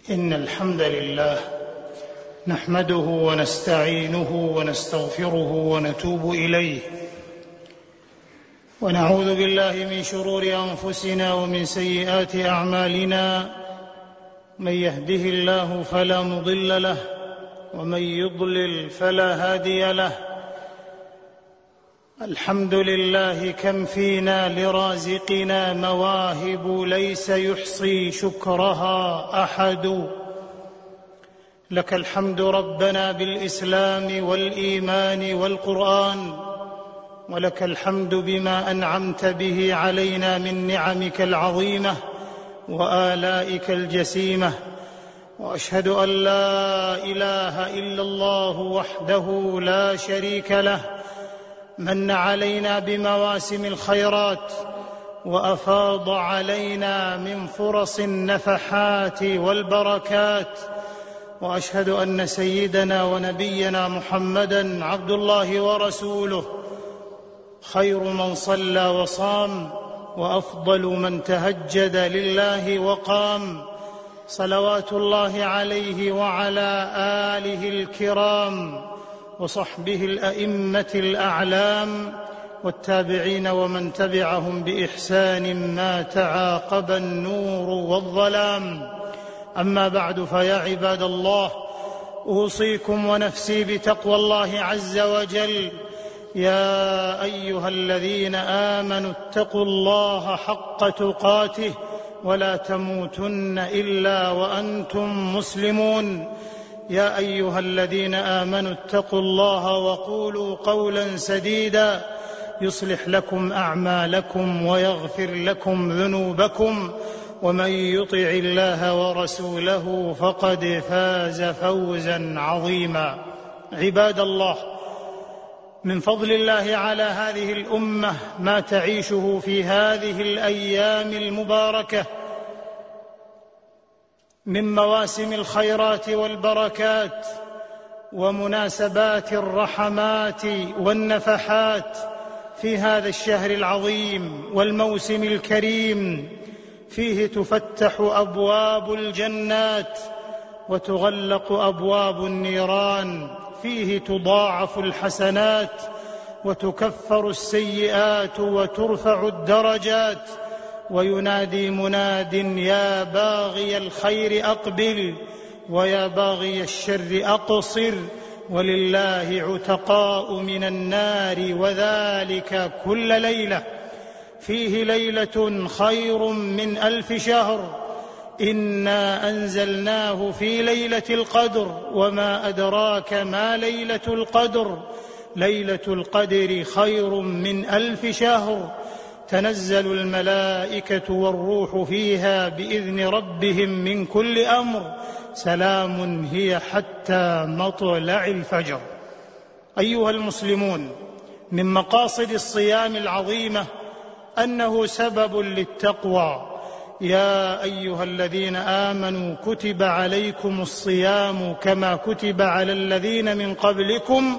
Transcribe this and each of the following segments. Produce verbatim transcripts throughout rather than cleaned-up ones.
إن الحمد لله نحمده ونستعينه ونستغفره ونتوب إليه، ونعوذ بالله من شرور أنفسنا ومن سيئات أعمالنا. من يهده الله فلا مضل له، ومن يضلل فلا هادي له. الحمد لله كم فينا لرازقنا مواهب ليس يحصي شكرها أحد. لك الحمد ربنا بالإسلام والإيمان والقرآن، ولك الحمد بما أنعمت به علينا من نعمك العظيمة وآلائك الجسيمة. وأشهد أن لا إله إلا الله وحده لا شريك له، من علينا بمواسم الخيرات وأفاض علينا من فرص النفحات والبركات. وأشهد أن سيدنا ونبينا محمدًا عبد الله ورسوله، خير من صلى وصام، وأفضل من تهجد لله وقام، صلوات الله عليه وعلى آله الكرام وصحبه الأئمة الأعلام والتابعين ومن تبعهم بإحسان ما تعاقب النور والظلام. أما بعد، فيا عباد الله، أوصيكم ونفسي بتقوى الله عز وجل. يا أيها الذين آمنوا اتقوا الله حق تقاته ولا تموتن إلا وأنتم مسلمون. يا أيها الذين آمنوا اتقوا الله وقولوا قولا سديدا يصلح لكم أعمالكم ويغفر لكم ذنوبكم، ومن يطع الله ورسوله فقد فاز فوزا عظيما. عباد الله، من فضل الله على هذه الأمة ما تعيشه في هذه الأيام المباركة من مواسم الخيرات والبركات ومناسبات الرحمات والنفحات في هذا الشهر العظيم والموسم الكريم. فيه تفتح أبواب الجنات وتغلق أبواب النيران، فيه تضاعف الحسنات وتكفر السيئات وترفع الدرجات. وينادي مناد: يا باغي الخير أقبل، ويا باغي الشر أقصر، ولله عتقاء من النار، وذلك كل ليلة. فيه ليلة خير من ألف شهر، إنا أنزلناه في ليلة القدر، وما أدراك ما ليلة القدر. ليلة القدر خير من ألف شهر، تنزل الملائكة والروح فيها بإذن ربهم من كل أمر، سلام هي حتى مطلع الفجر. أيها المسلمون، من مقاصد الصيام العظيمة أنه سبب للتقوى. يا أيها الذين آمنوا كتب عليكم الصيام كما كتب على الذين من قبلكم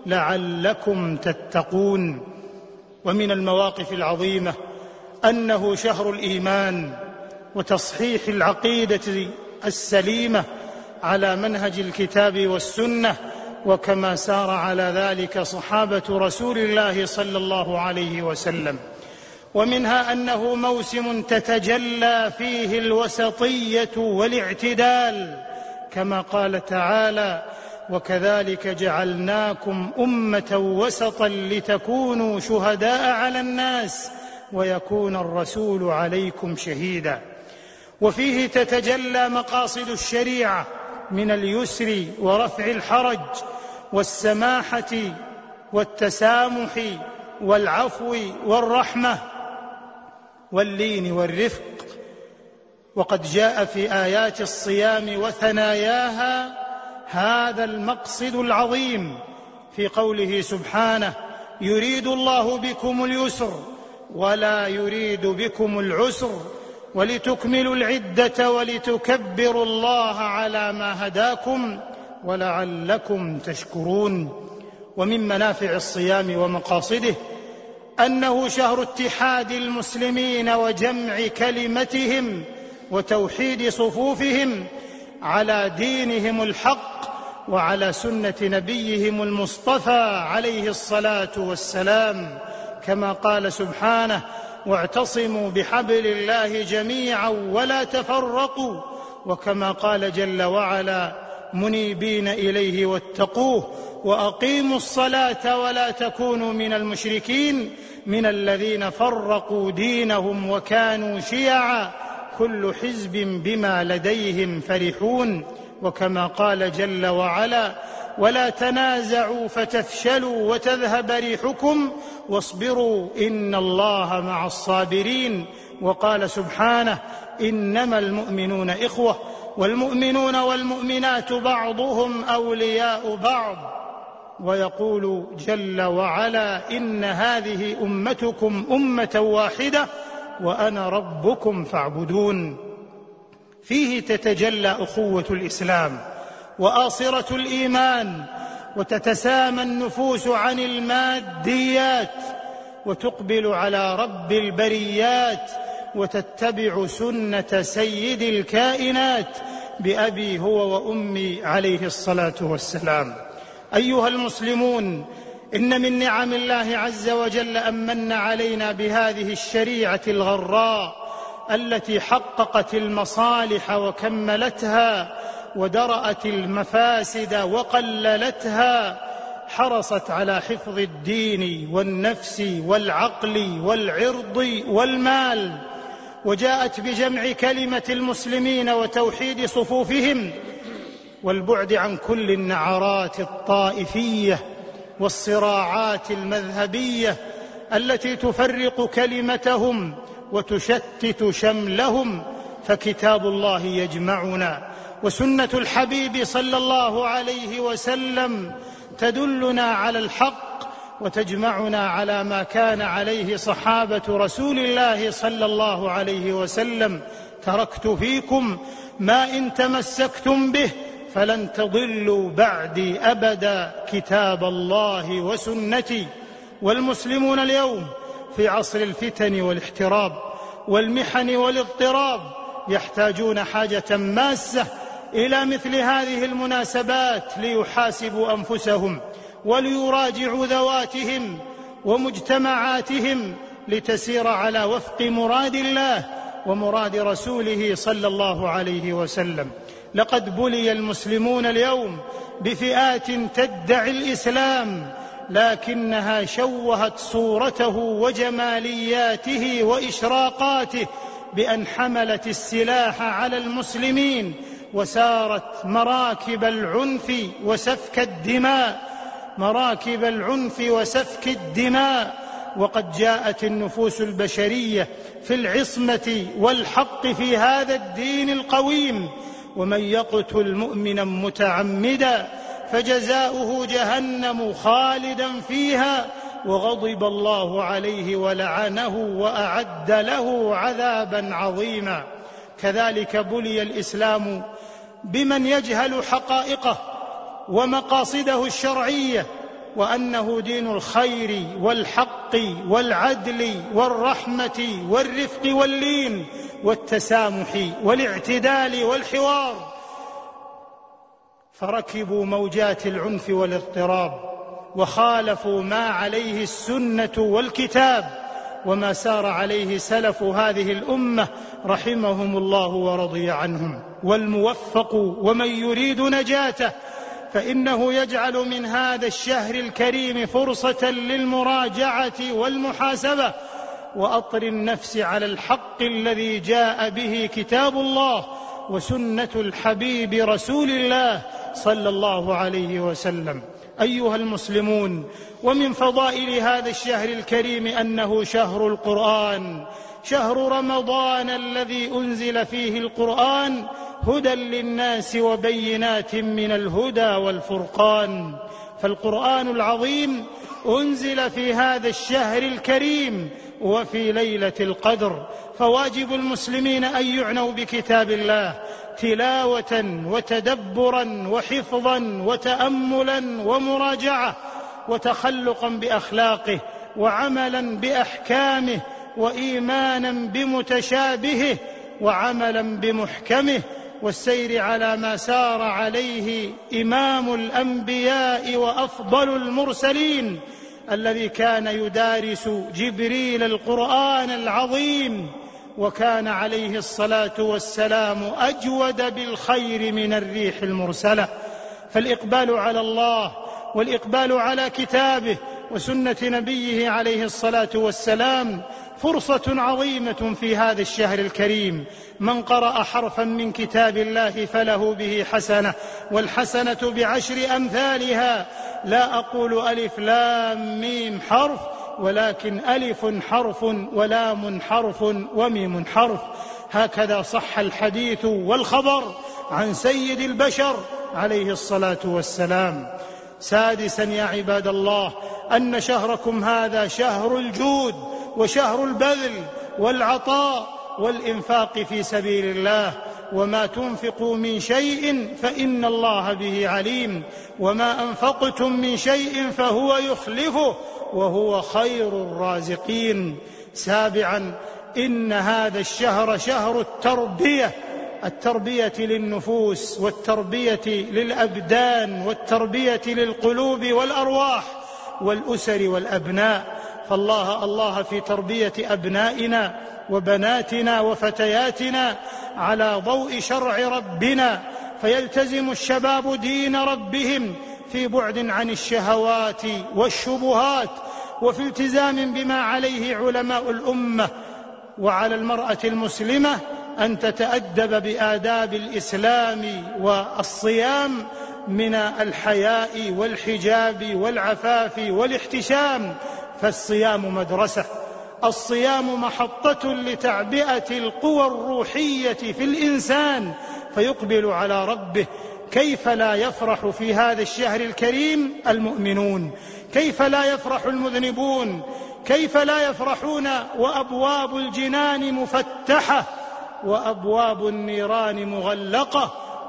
لعلكم تتقون. ومن المواقف العظيمة أنه شهر الإيمان وتصحيح العقيدة السليمة على منهج الكتاب والسنة، وكما سار على ذلك صحابة رسول الله صلى الله عليه وسلم. ومنها أنه موسم تتجلى فيه الوسطية والاعتدال، كما قال تعالى: وكذلك جعلناكم أمة وسطا لتكونوا شهداء على الناس ويكون الرسول عليكم شهيدا. وفيه تتجلى مقاصد الشريعة من اليسر ورفع الحرج والسماحة والتسامح والعفو والرحمة واللين والرفق. وقد جاء في آيات الصيام وثناياها هذا المقصد العظيم في قوله سبحانه: يريد الله بكم اليسر ولا يريد بكم العسر ولتكملوا العدة ولتكبروا الله على ما هداكم ولعلكم تشكرون. ومن منافع الصيام ومقاصده أنه شهر اتحاد المسلمين وجمع كلمتهم وتوحيد صفوفهم على دينهم الحق وعلى سنة نبيهم المصطفى عليه الصلاة والسلام، كما قال سبحانه: واعتصموا بحبل الله جميعا ولا تفرقوا، وكما قال جل وعلا: منيبين إليه واتقوه وأقيموا الصلاة ولا تكونوا من المشركين من الذين فرقوا دينهم وكانوا شيعا كل حزب بما لديهم فرحون، وكما قال جل وعلا: ولا تنازعوا فتفشلوا وتذهب ريحكم واصبروا إن الله مع الصابرين، وقال سبحانه: إنما المؤمنون إخوة والمؤمنون والمؤمنات بعضهم أولياء بعض، ويقول جل وعلا: إن هذه أمتكم أمة واحدة وأنا ربكم فاعبدون. فيه تتجلى أخوة الإسلام وآصرة الإيمان، وتتسامى النفوس عن الماديات وتقبل على رب البريات، وتتبع سنة سيد الكائنات بأبي هو وأمي عليه الصلاة والسلام. أيها المسلمون، إن من نعم الله عز وجل أن من علينا بهذه الشريعة الغراء التي حققت المصالح وكملتها ودرأت المفاسد وقللتها، حرصت على حفظ الدين والنفس والعقل والعرض والمال، وجاءت بجمع كلمة المسلمين وتوحيد صفوفهم والبعد عن كل النعرات الطائفية والصراعات المذهبية التي تفرق كلمتهم وتشتت شملهم، فكتاب الله يجمعنا، وسنة الحبيب صلى الله عليه وسلم تدلنا على الحق وتجمعنا على ما كان عليه صحابة رسول الله صلى الله عليه وسلم: تركت فيكم ما إن تمسكتم به فلن تضلوا بعدي أبدا، كتاب الله وسنتي. والمسلمون اليوم في عصر الفتن والاحتراب والمحن والاضطراب يحتاجون حاجة ماسة إلى مثل هذه المناسبات ليحاسبوا أنفسهم وليراجعوا ذواتهم ومجتمعاتهم لتسير على وفق مراد الله ومراد رسوله صلى الله عليه وسلم. لقد بلي المسلمون اليوم بفئات تدعي الإسلام، لكنها شوهت صورته وجمالياته وإشراقاته بأن حملت السلاح على المسلمين وسارت مراكب العنف وسفك الدماء مراكب العنف وسفك الدماء وقد جاءت النفوس البشرية في العصمة والحق في هذا الدين القويم: ومن يقتل مؤمنا متعمدا فجزاؤه جهنم خالدا فيها وغضب الله عليه ولعنه وأعد له عذابا عظيما. كذلك بلي الإسلام بمن يجهل حقائقه ومقاصده الشرعية، وأنه دين الخير والحق والعدل والرحمة والرفق واللين والتسامح والاعتدال والحوار، فركبوا موجات العنف والاضطراب وخالفوا ما عليه السنة والكتاب وما سار عليه سلف هذه الأمة رحمهم الله ورضي عنهم. والموفق ومن يريد نجاته فإنه يجعل من هذا الشهر الكريم فرصة للمراجعة والمحاسبة وأطر النفس على الحق الذي جاء به كتاب الله وسنة الحبيب رسول الله صلى الله عليه وسلم. أيها المسلمون، ومن فضائل هذا الشهر الكريم أنه شهر القرآن، شهر رمضان الذي أنزل فيه القرآن هدى للناس وبينات من الهدى والفرقان. فالقرآن العظيم أنزل في هذا الشهر الكريم وفي ليلة القدر، فواجب المسلمين أن يعنوا بكتاب الله تلاوة وتدبرا وحفظا وتأملا ومراجعة وتخلقا بأخلاقه وعملا بأحكامه وإيمانا بمتشابهه وعملا بمحكمه والسير على ما سار عليه إمام الأنبياء وأفضل المرسلين الذي كان يدارس جبريل القرآن العظيم، وكان عليه الصلاة والسلام أجود بالخير من الريح المرسلة. فالإقبال على الله والإقبال على كتابه وسنة نبيه عليه الصلاة والسلام فرصة عظيمة في هذا الشهر الكريم. من قرأ حرفا من كتاب الله فله به حسنة، والحسنة بعشر أمثالها. لا أقول ألف لام ميم حرف، ولكن ألف حرف ولام حرف وميم حرف. هكذا صح الحديث والخبر عن سيد البشر عليه الصلاة والسلام. سادسا يا عباد الله، أن شهركم هذا شهر الجود وشهر البذل والعطاء والإنفاق في سبيل الله. وما تنفقوا من شيء فإن الله به عليم، وما أنفقتم من شيء فهو يخلفه وهو خير الرازقين. سابعا، إن هذا الشهر شهر التربية، التربية للنفوس والتربية للأبدان والتربية للقلوب والأرواح والأسر والأبناء. فالله الله في تربية أبنائنا وبناتنا وفتياتنا على ضوء شرع ربنا، فيلتزم الشباب دين ربهم في بعد عن الشهوات والشبهات، وفي التزام بما عليه علماء الأمة. وعلى المرأة المسلمة أن تتأدب بآداب الإسلام والصيام من الحياء والحجاب والعفاف والاحتشام، فالصيام مدرسة، الصيام محطة لتعبئة القوى الروحية في الإنسان فيقبل على ربه. كيف لا يفرح في هذا الشهر الكريم المؤمنون؟ كيف لا يفرح المذنبون؟ كيف لا يفرحون وأبواب الجنان مفتحة وأبواب النيران مغلقة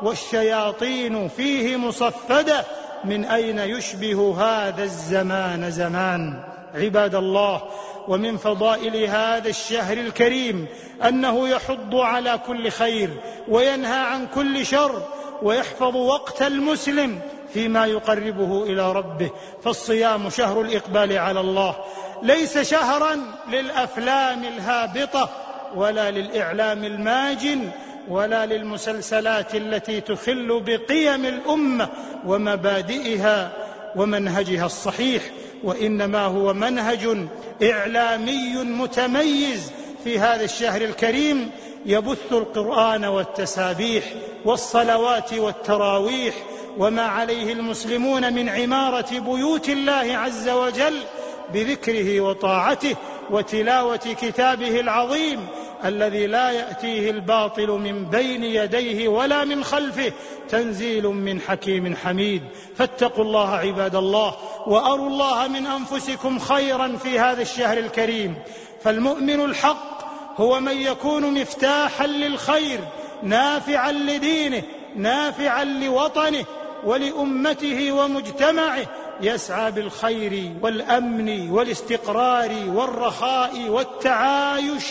والشياطين فيه مصفدة؟ من أين يشبه هذا الزمان زمان؟ عباد الله، ومن فضائل هذا الشهر الكريم أنه يحض على كل خير وينهى عن كل شر، ويحفظ وقت المسلم فيما يقربه إلى ربه. فالصيام شهر الإقبال على الله، ليس شهرا للأفلام الهابطة ولا للإعلام الماجن ولا للمسلسلات التي تخل بقيم الأمة ومبادئها ومنهجها الصحيح، وإنما هو منهج إعلامي متميز في هذا الشهر الكريم يبث القرآن والتسابيح والصلوات والتراويح وما عليه المسلمون من عمارة بيوت الله عز وجل بذكره وطاعته وتلاوة كتابه العظيم الذي لا يأتيه الباطل من بين يديه ولا من خلفه، تنزيل من حكيم حميد. فاتقوا الله عباد الله، وأروا الله من أنفسكم خيرا في هذا الشهر الكريم. فالمؤمن الحق هو من يكون مفتاحا للخير، نافعا لدينه، نافعا لوطنه ولأمته ومجتمعه، يسعى بالخير والأمن والاستقرار والرخاء والتعايش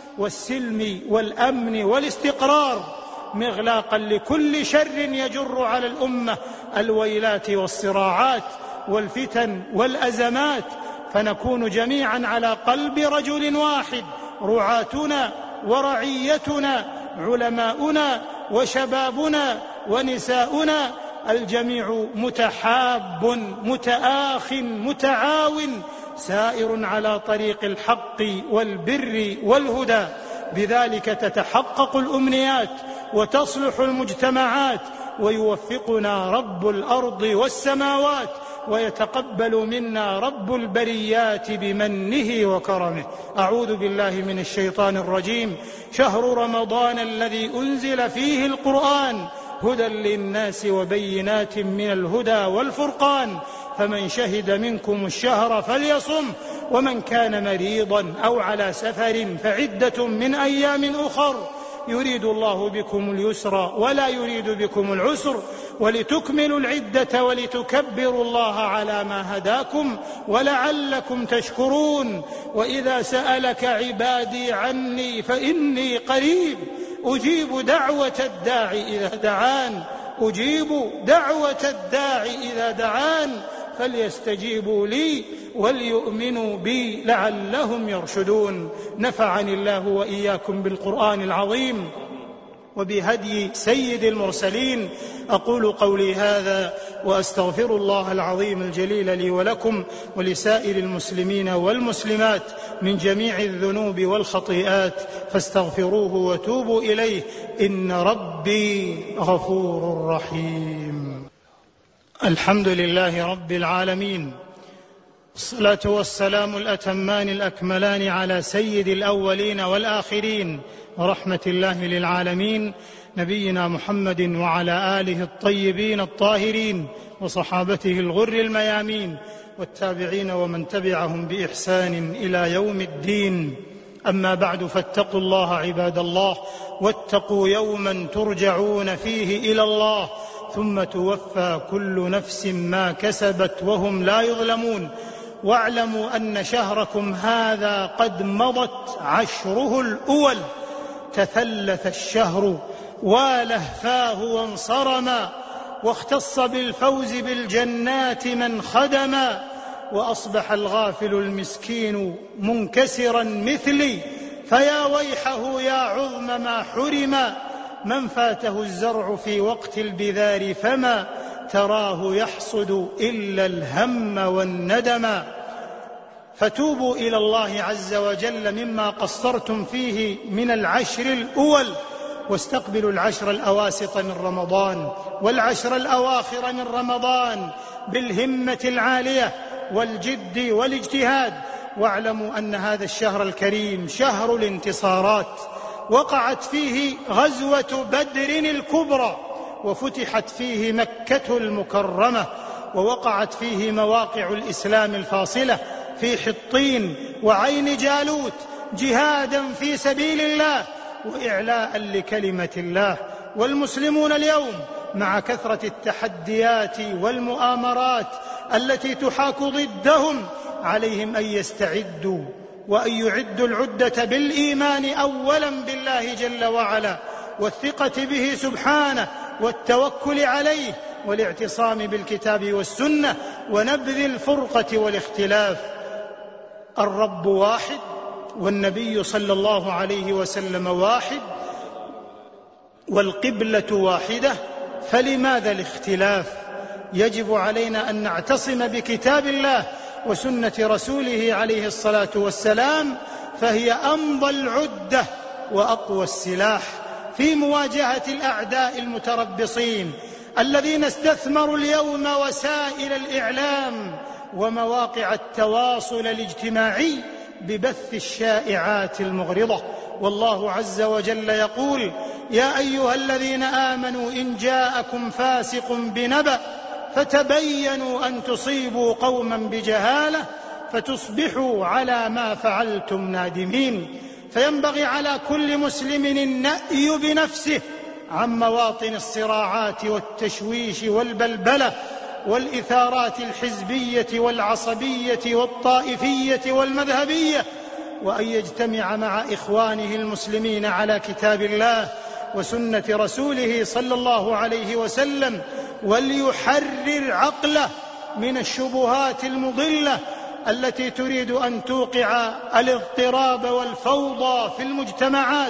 والسلم والأمن والاستقرار، مغلاقا لكل شر يجر على الأمة الويلات والصراعات والفتن والأزمات، فنكون جميعا على قلب رجل واحد، رعاتنا ورعيتنا، علماؤنا وشبابنا ونساؤنا، الجميع متحاب متآخ متعاون سائر على طريق الحق والبر والهدى. بذلك تتحقق الأمنيات وتصلح المجتمعات، ويوفقنا رب الأرض والسماوات، ويتقبل منا رب البريات بمنه وكرمه. أعوذ بالله من الشيطان الرجيم. شهر رمضان الذي أنزل فيه القرآن هدى للناس وبينات من الهدى والفرقان، فمن شهد منكم الشهر فليصم، ومن كان مريضا أو على سفر فعدة من أيام أخر، يريد الله بكم اليسر ولا يريد بكم العسر، ولتكملوا العدة ولتكبروا الله على ما هداكم ولعلكم تشكرون. وإذا سألك عبادي عني فإني قريب أجيب دعوة الداعي إذا دعان أجيب دعوة الداعي إذا دعان فليستجيبوا لي وليؤمنوا بي لعلهم يرشدون. نفعني الله وإياكم بالقرآن العظيم وبهدي سيد المرسلين. أقول قولي هذا وأستغفر الله العظيم الجليل لي ولكم ولسائر المسلمين والمسلمات من جميع الذنوب والخطيئات فاستغفروه وتوبوا إليه إن ربي غفور رحيم. الحمد لله رب العالمين، الصلاة والسلام الأتمان الأكملان على سيد الأولين والآخرين ورحمة الله للعالمين نبينا محمد وعلى آله الطيبين الطاهرين وصحابته الغر الميامين والتابعين ومن تبعهم بإحسان إلى يوم الدين. أما بعد، فاتقوا الله عباد الله، واتقوا يوما ترجعون فيه إلى الله ثم توفى كل نفس ما كسبت وهم لا يظلمون. واعلموا أن شهركم هذا قد مضت عشره الأول، تثلث الشهر والهفاه وانصرما، واختص بالفوز بالجنات من خدما، وأصبح الغافل المسكين منكسرا مثلي، فيا ويحه يا عظم ما حرما. من فاته الزرع في وقت البذار فما تراه يحصد إلا الهم والندما. فتوبوا إلى الله عز وجل مما قصرتم فيه من العشر الأول، واستقبلوا العشر الأواسط من رمضان والعشر الأواخر من رمضان بالهمة العالية والجد والاجتهاد. واعلموا أن هذا الشهر الكريم شهر الانتصارات، وقعت فيه غزوة بدر الكبرى، وفتحت فيه مكة المكرمة، ووقعت فيه مواقع الإسلام الفاصلة في حطين وعين جالوت، جهادا في سبيل الله وإعلاء لكلمة الله. والمسلمون اليوم مع كثرة التحديات والمؤامرات التي تحاك ضدهم عليهم أن يستعدوا وأن يعدوا العدة بالإيمان أولا بالله جل وعلا، والثقة به سبحانه، والتوكل عليه، والاعتصام بالكتاب والسنة، ونبذ الفرقة والاختلاف. الرب واحد، والنبي صلى الله عليه وسلم واحد، والقبلة واحدة، فلماذا الاختلاف؟ يجب علينا أن نعتصم بكتاب الله وسنة رسوله عليه الصلاة والسلام، فهي أمضى العدة وأقوى السلاح في مواجهة الأعداء المتربصين الذين استثمروا اليوم وسائل الإعلام ومواقع التواصل الاجتماعي ببث الشائعات المغرضة. والله عز وجل يقول: يا أيها الذين آمنوا إن جاءكم فاسق بنبأ فتبينوا أن تصيبوا قوما بجهالة فتصبحوا على ما فعلتم نادمين. فينبغي على كل مسلم النأي بنفسه عن مواطن الصراعات والتشويش والبلبلة والإثارات الحزبية والعصبية والطائفية والمذهبية، وأن يجتمع مع إخوانه المسلمين على كتاب الله وسنة رسوله صلى الله عليه وسلم، وليحرر عقله من الشبهات المضلة التي تريد أن توقع الاضطراب والفوضى في المجتمعات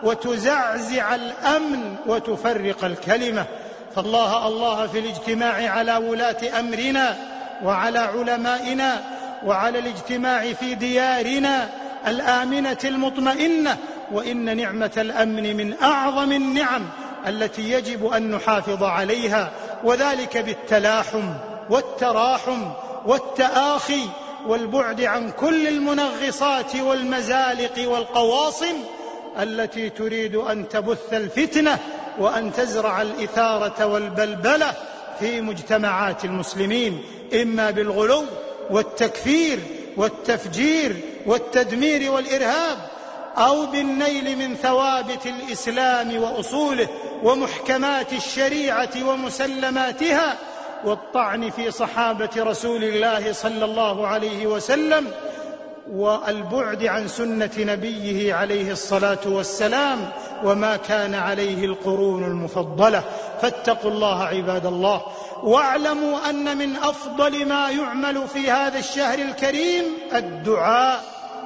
وتزعزع الأمن وتفرق الكلمة. فالله الله في الاجتماع على ولاة أمرنا وعلى علمائنا وعلى الاجتماع في ديارنا الآمنة المطمئنة، وإن نعمة الأمن من أعظم النعم التي يجب أن نحافظ عليها، وذلك بالتلاحم والتراحم والتآخي والبعد عن كل المنغصات والمزالق والقواصم التي تريد أن تبث الفتنة وأن تزرع الإثارة والبلبلة في مجتمعات المسلمين، إما بالغلو والتكفير والتفجير والتدمير والإرهاب، أو بالنيل من ثوابت الإسلام وأصوله ومحكمات الشريعة ومسلماتها، والطعن في صحابة رسول الله صلى الله عليه وسلم، والبعد عن سنة نبيه عليه الصلاة والسلام، وما كان عليه القرون المفضلة. فاتقوا الله عباد الله، واعلموا أن من أفضل ما يعمل في هذا الشهر الكريم الدعاء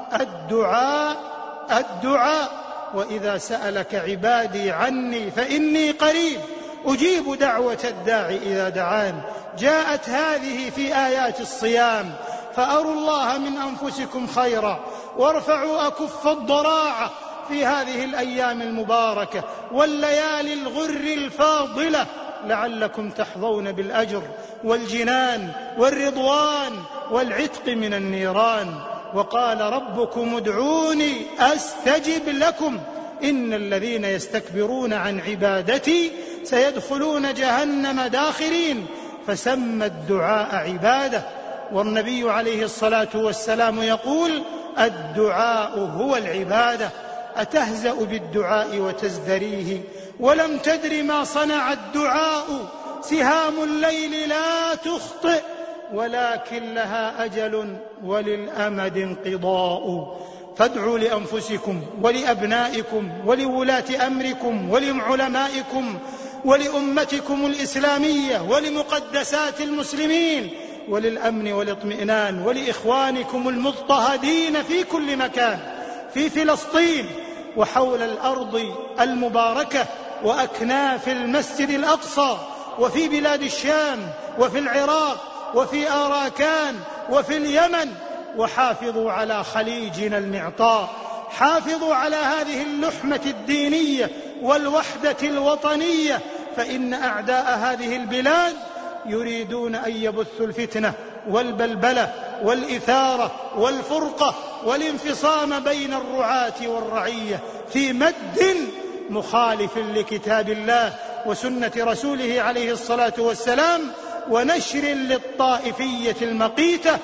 الدعاء الدعاء. وإذا سألك عبادي عني فإني قريب أجيب دعوة الداعي إذا دعان. جاءت هذه في آيات الصيام: فأروا الله من أنفسكم خيرا وارفعوا أكف الضراعة في هذه الأيام المباركة والليالي الغر الفاضلة لعلكم تحظون بالأجر والجنان والرضوان والعتق من النيران. وقال ربكم ادعوني أستجب لكم إن الذين يستكبرون عن عبادتي سيدخلون جهنم داخرين. فسمى الدعاء عبادة، والنبي عليه الصلاة والسلام يقول: الدعاء هو العبادة. أتهزأ بالدعاء وتزدريه ولم تدر ما صنع الدعاء؟ سهام الليل لا تخطئ ولكن لها أجل وللأمد انقضاء. فادعوا لأنفسكم ولأبنائكم ولولاة أمركم ولعلمائكم ولأمتكم الإسلامية ولمقدسات المسلمين وللأمن والاطمئنان ولإخوانكم المضطهدين في كل مكان، في فلسطين وحول الأرض المباركة وأكناف المسجد الأقصى وفي بلاد الشام وفي العراق وفي آراكان وفي اليمن. وحافظوا على خليجنا المعطاء، حافظوا على هذه اللحمة الدينية والوحدة الوطنية، فإن أعداء هذه البلاد يريدون أن يبثوا الفتنة والبلبلة والإثارة والفرقة والانفصام بين الرعاة والرعية في مد مخالف لكتاب الله وسنة رسوله عليه الصلاة والسلام، ونشر للطائفية المقيتة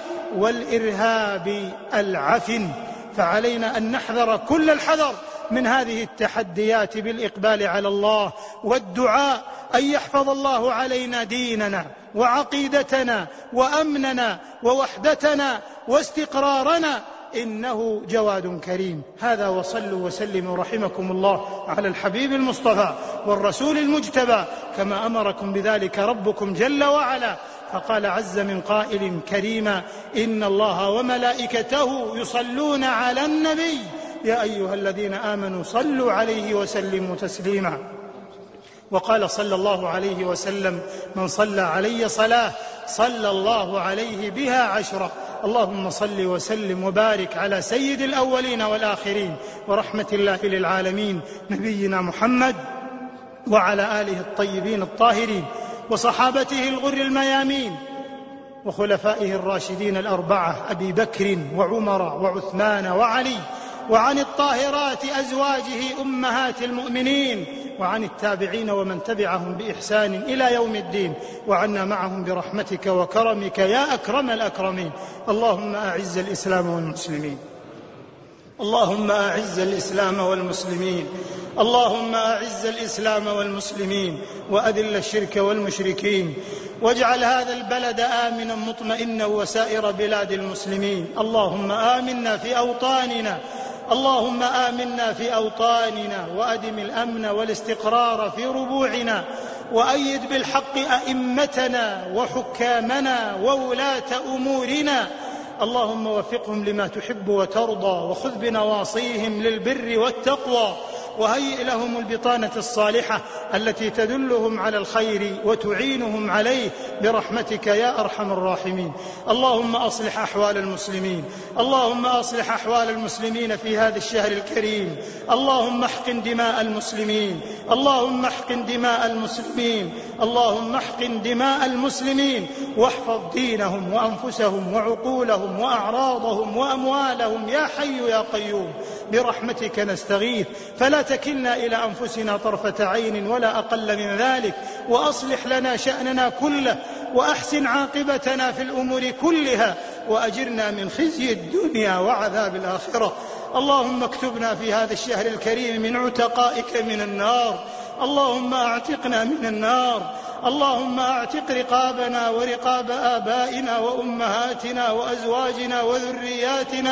والإرهاب العفن. فعلينا أن نحذر كل الحذر من هذه التحديات بالإقبال على الله والدعاء أن يحفظ الله علينا ديننا وعقيدتنا وأمننا ووحدتنا واستقرارنا، إنه جواد كريم. هذا وصلوا وسلموا رحمكم الله على الحبيب المصطفى والرسول المجتبى كما أمركم بذلك ربكم جل وعلا. فقال عز من قائل كريما: إن الله وملائكته يصلون على النبي يا أيها الذين آمنوا صلوا عليه وسلموا تسليما. وقال صلى الله عليه وسلم: من صلى علي صلاة صلى الله عليه بها عشرة. اللهم صل وسلم وبارك على سيد الأولين والآخرين ورحمة الله للعالمين نبينا محمد وعلى آله الطيبين الطاهرين وصحابته الغر الميامين وخلفائه الراشدين الأربعة أبي بكر وعمر وعثمان وعلي، وعن الطاهرات أزواجه أمهات المؤمنين، وعن التابعين ومن تبعهم بإحسان إلى يوم الدين، وعنا معهم برحمتك وكرمك يا أكرم الأكرمين. اللهم أعز الإسلام والمسلمين، اللهم أعز الإسلام والمسلمين، اللهم أعز الإسلام والمسلمين وأذل الشرك والمشركين، واجعل هذا البلد آمنا مطمئنا وسائر بلاد المسلمين. اللهم آمنا في أوطاننا، اللهم آمنا في أوطاننا وأدم الأمن والاستقرار في ربوعنا، وأيد بالحق أئمتنا وحكامنا وولاة أمورنا. اللهم وفقهم لما تحب وترضى، وخذ بنواصيهم للبر والتقوى، وهيئ لهم البطانة الصالحة التي تدلهم على الخير وتعينهم عليه برحمتك يا أرحم الراحمين. اللهم أصلح أحوال المسلمين، اللهم أصلح أحوال المسلمين في هذا الشهر الكريم. اللهم احقن دماء المسلمين، اللهم احقن دماء المسلمين، اللهم احقن دماء المسلمين، واحفظ دينهم وأنفسهم وعقولهم وأعراضهم وأموالهم يا حي يا قيوم برحمتك نستغيث. فلا تكلنا إلى أنفسنا طرفة عين ولا أقل من ذلك، وأصلح لنا شأننا كله، وأحسن عاقبتنا في الأمور كلها، وأجرنا من خزي الدنيا وعذاب الآخرة. اللهم اكتبنا في هذا الشهر الكريم من عتقائك من النار، اللهم أعتقنا من النار، اللهم أعتق رقابنا ورقاب آبائنا وأمهاتنا وأزواجنا وذرياتنا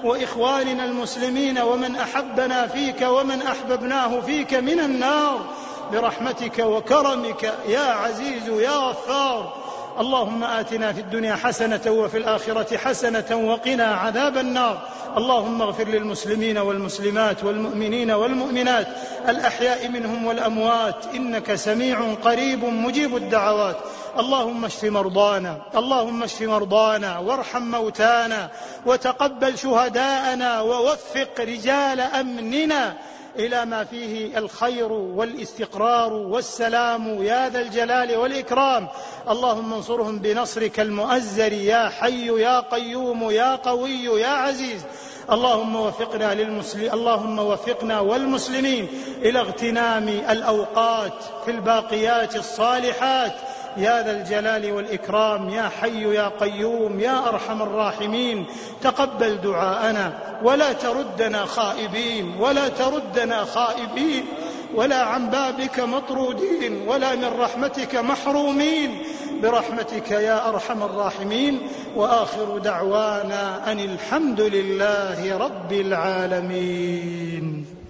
وإخواننا المسلمين ومن أحبنا فيك ومن أحببناه فيك من النار برحمتك وكرمك يا عزيز يا غفار. اللهم آتنا في الدنيا حسنة وفي الآخرة حسنة وقنا عذاب النار. اللهم اغفر للمسلمين والمسلمات والمؤمنين والمؤمنات الأحياء منهم والأموات إنك سميع قريب مجيب الدعوات. اللهم اشف مرضانا اللهم اشف مرضانا وارحم موتانا وتقبل شهداءنا ووفق رجال أمننا إلى ما فيه الخير والاستقرار والسلام يا ذا الجلال والإكرام. اللهم انصرهم بنصرك المؤزر يا حي يا قيوم يا قوي يا عزيز. اللهم وفقنا للمسلمين اللهم وفقنا والمسلمين إلى اغتنام الأوقات في الباقيات الصالحات يا ذا الجلال والإكرام يا حي يا قيوم يا أرحم الراحمين. تقبل دعاءنا ولا تردنا خائبين ولا تردنا خائبين ولا عن بابك مطرودين ولا من رحمتك محرومين برحمتك يا أرحم الراحمين. وآخر دعوانا أن الحمد لله رب العالمين.